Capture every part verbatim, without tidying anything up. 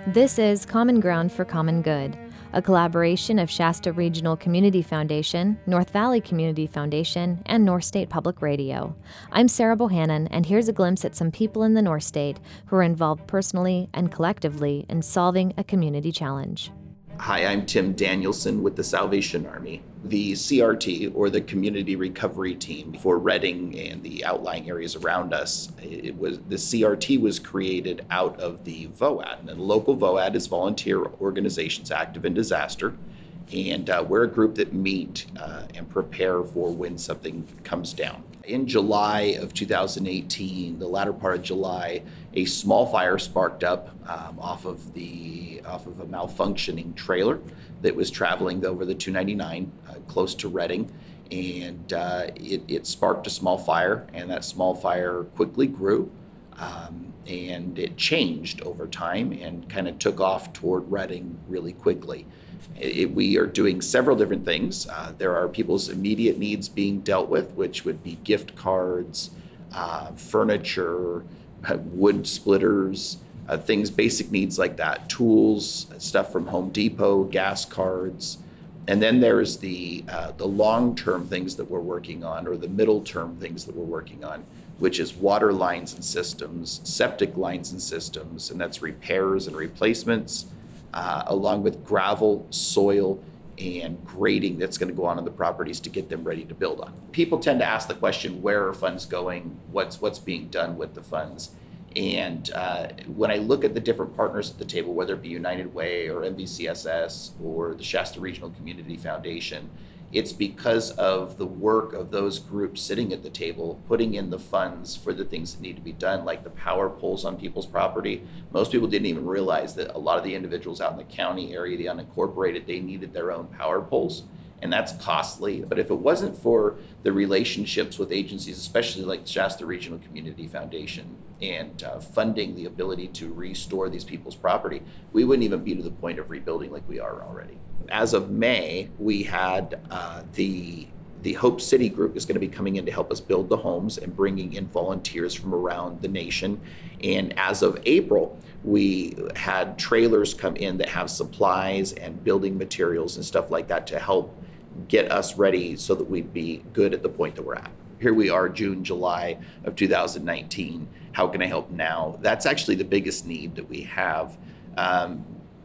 This is Common Ground for Common Good, a collaboration of Shasta Regional Community Foundation, North Valley Community Foundation, and North State Public Radio. I'm Sarah Bohannon, and here's a glimpse at some people in the North State who are involved personally and collectively in solving a community challenge. Hi, I'm Tim Danielson with the Salvation Army. The C R T, or the Community Recovery Team for Redding and the outlying areas around us, it was the C R T was created out of the V O A D. And the local V O A D is Volunteer Organizations Active in Disaster. And uh, we're a group that meet uh, and prepare for when something comes down. In July of two thousand eighteen, the latter part of July, a small fire sparked up um, off of the off of a malfunctioning trailer that was traveling over the two ninety-nine uh, close to Redding, and uh, it, it sparked a small fire, and that small fire quickly grew, um, and it changed over time and kind of took off toward Redding really quickly. It, we are doing several different things. Uh, there are people's immediate needs being dealt with, which would be gift cards, uh, furniture, uh, wood splitters, uh, things, basic needs like that, tools, stuff from Home Depot, gas cards. And then there's the uh, the long-term things that we're working on, or the middle-term things that we're working on, which is water lines and systems, septic lines and systems, and that's repairs and replacements, Uh, along with gravel, soil, and grading that's going to go on on the properties to get them ready to build on. People tend to ask the question, where are funds going? What's what's being done with the funds? And uh, when I look at the different partners at the table, whether it be United Way or M V C S S or the Shasta Regional Community Foundation, it's because of the work of those groups sitting at the table, putting in the funds for the things that need to be done, like the power poles on people's property. Most people didn't even realize that a lot of the individuals out in the county area, the unincorporated, they needed their own power poles, and that's costly. But if it wasn't for the relationships with agencies, especially like Shasta Regional Community Foundation, and uh, funding the ability to restore these people's property, we wouldn't even be to the point of rebuilding like we are already. As of May, we had uh, the the Hope City group is going to be coming in to help us build the homes and bringing in volunteers from around the nation. And as of April, we had trailers come in that have supplies and building materials and stuff like that to help get us ready so that we'd be good at the point that we're at. Here we are, June, July of two thousand nineteen. How can I help now? That's actually the biggest need that we have. Um,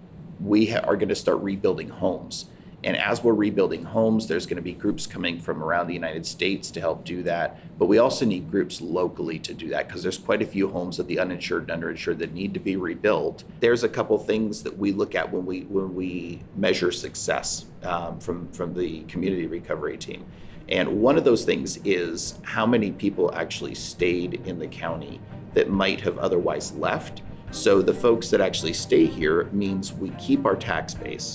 we ha- are going to start rebuilding homes. And as we're rebuilding homes, there's going to be groups coming from around the United States to help do that. But we also need groups locally to do that, because there's quite a few homes of the uninsured and underinsured that need to be rebuilt. There's a couple things that we look at when we when we measure success um, from, from the community recovery team. And one of those things is how many people actually stayed in the county that might have otherwise left. So the folks that actually stay here means we keep our tax base.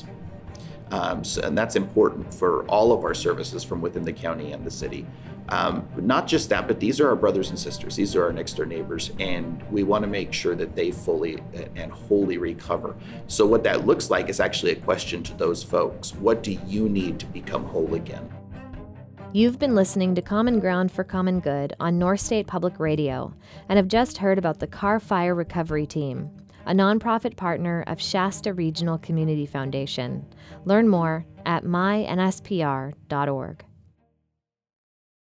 Um, so, and that's important for all of our services from within the county and the city. Um, not just that, but these are our brothers and sisters. These are our next door neighbors, and we want to make sure that they fully and wholly recover. So what that looks like is actually a question to those folks. What do you need to become whole again? You've been listening to Common Ground for Common Good on North State Public Radio, and have just heard about the Carr Fire Recovery Team, a nonprofit partner of Shasta Regional Community Foundation. Learn more at my n s p r dot org.